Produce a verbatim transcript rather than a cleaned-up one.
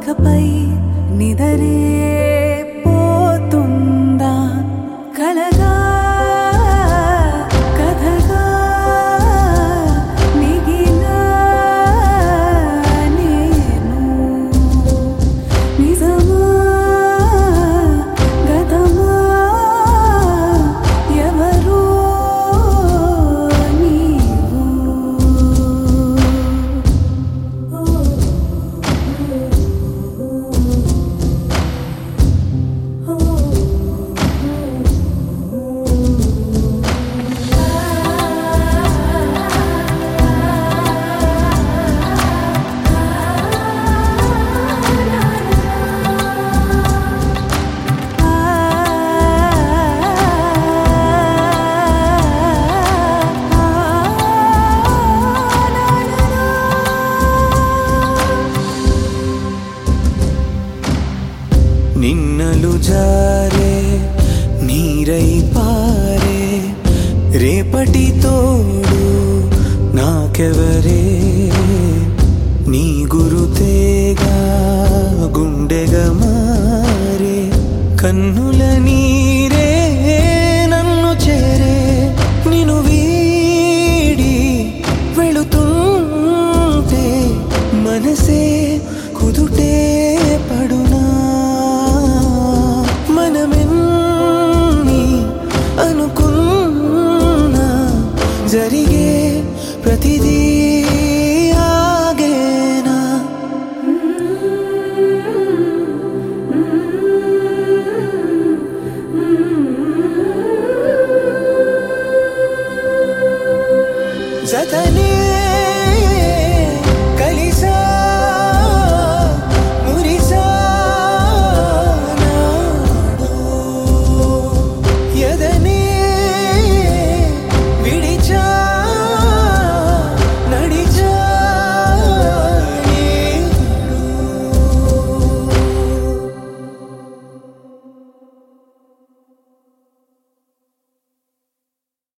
ఇకపై నిదరే పోతుందా కలగా కథగా మిగిలా నేను నిజమా గతమా ఎవరో నీవు నిన్నలు జారే నీరై పారే రేపటి తోడు నాకెవరే నీ గురుతేగా గుండెగా మారే కన్నుల నీరే నన్ను చేరే నిన్ను వీడి వెళుతుంటే మనసే కుదుటే పడునా మనమెన్ని అనుకున్నా జరిగే ప్రతిదీ ఆగేనా జతనే